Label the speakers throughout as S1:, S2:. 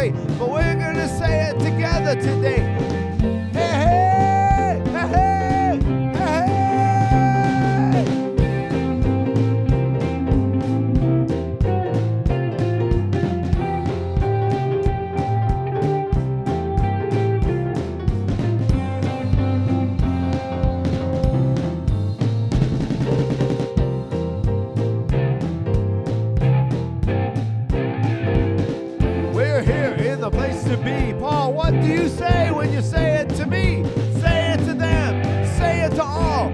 S1: way, but we're gonna say it together today. Hey, hey, hey, hey, hey, hey. We're here in the place to be. Paul, what do you say when you say it to me? Say it to them. Say it to all.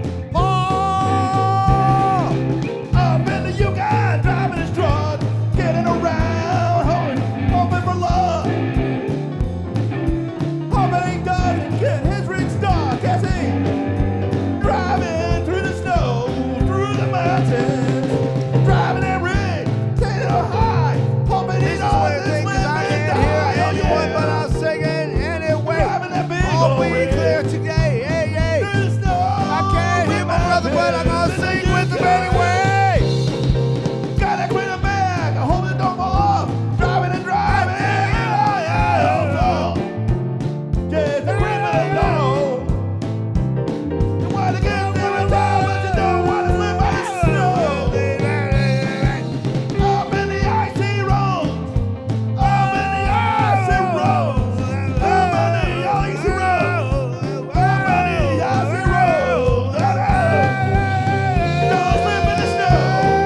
S1: Paul! Up in the Yukon, driving his truck, getting around, hoping for love. Hoping he doesn't get his rig stuck as he driving through the snow, through the mountains, driving that rig, taking a high, hoping he doesn't slip and die. Anyone but I'll sing it anyway. All we clear today. Hey, hey. I can't hear my brother, but I'm gonna sing with him anyway. Gotta quit a bag. I hope it don't fall off. Driving and driving. Get the grip of the law. You wanna get every time, but you don't wanna slip by the snow. Up in the icy road. Up in the icy road. Up in the icy road. Up in the icy road. Don't slip in the snow.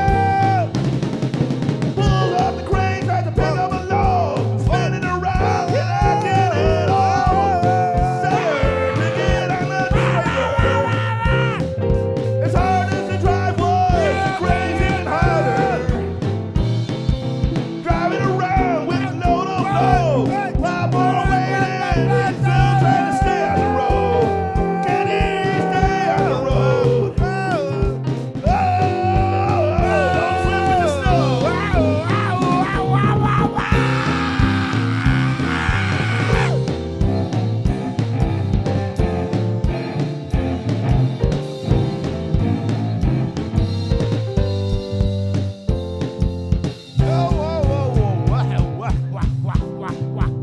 S1: Pull up the crane, tried to pick up a load. Spinning around, can I get it all? Sir, to get on the trailer. As hard as the drive was, the crane's even harder. Driving around with a load of low. Plow more waiting, and still trying to stay on the road. Can he stay on the road? Don't slip in the snow. Whoa, whoa, whoa, whoa, wah, wah, wah, wah, wah, wah.